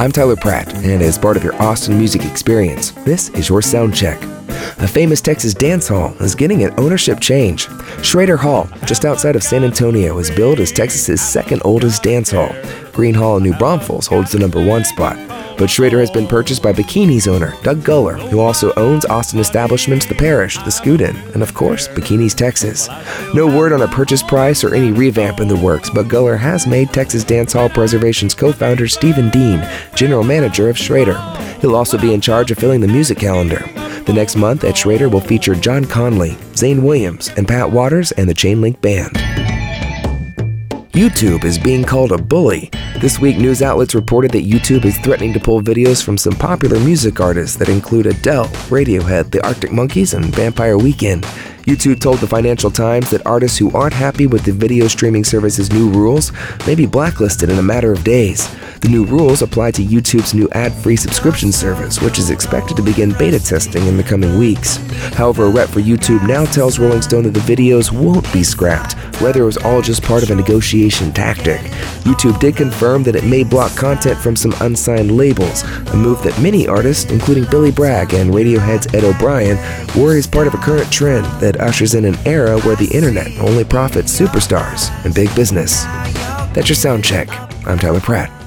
I'm Tyler Pratt, and as part of your Austin music experience, this is your sound check. A famous Texas dance hall is getting an ownership change. Schrader Hall, just outside of San Antonio, is billed as Texas's second oldest dance hall. Green Hall in New Braunfels holds the number 1 spot. But Schrader has been purchased by Bikini's owner, Doug Guller, who also owns Austin establishments The Parish, The Scoot-In, and of course, Bikini's Texas. No word on a purchase price or any revamp in the works, but Guller has made Texas Dance Hall Preservation's co-founder Stephen Dean general manager of Schrader. He'll also be in charge of filling the music calendar. The next month at Schrader will feature John Conley, Zane Williams, and Pat Waters and the Chainlink Band. YouTube is being called a bully. This week, news outlets reported that YouTube is threatening to pull videos from some popular music artists that include Adele, Radiohead, the Arctic Monkeys, and Vampire Weekend. YouTube told the Financial Times that artists who aren't happy with the video streaming service's new rules may be blacklisted in a matter of days. The new rules apply to YouTube's new ad-free subscription service, which is expected to begin beta testing in the coming weeks. However, a rep for YouTube now tells Rolling Stone that the videos won't be scrapped. Rather, it was all just part of a negotiation tactic. YouTube did confirm that it may block content from some unsigned labels, a move that many artists, including Billy Bragg and Radiohead's Ed O'Brien, worry is part of a current trend that ushers in an era where the internet only profits superstars and big business. That's your sound check. I'm Tyler Pratt.